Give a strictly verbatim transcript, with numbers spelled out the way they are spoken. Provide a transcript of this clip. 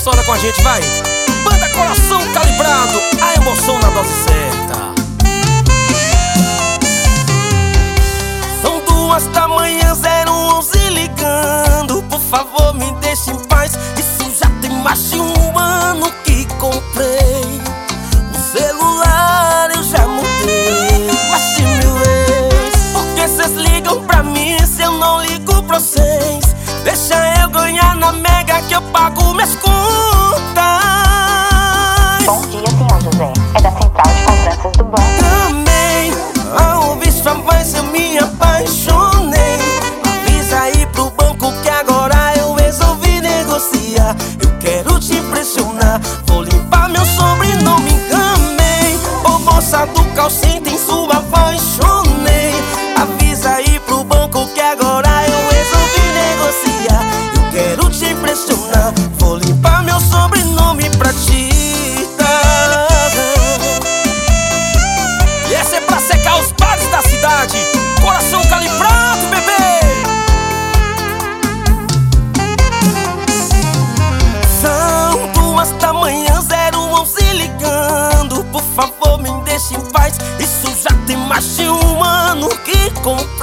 Solta com a gente, vai. Banda Coração Calibrado, a emoção na dose certa. São duas da manhã, zero onze ligando. Por favor, me deixe em paz. Isso já tem mais de um ano que comprei. O celular eu já mudei mais de mil vezes. Por que cês ligam pra mim se eu não ligo pra vocês? Deixa eu ganhar na Mega que eu pago minhas contas. Bom dia, senhor José. É da Central de Cobranças do banco. Também, ao ouvir sua voz eu me apaixonei. Avisa aí pro banco que agora eu resolvi negociar. Eu quero te impressionar, vou limpar meu sobrenome, enganei. Ô moça do call center, em sua apaixonei. Avisa aí pro banco que agora eu resolvi negociar. Eu quero te impressionar, vou limpar meu sobrenome pra ti. E essa é pra secar os bares da cidade. Coração Calibrado, bebê. São duas da manhã, zero onze ligando. Por favor, me deixe em paz. Isso já tem mais de um ano que comprei.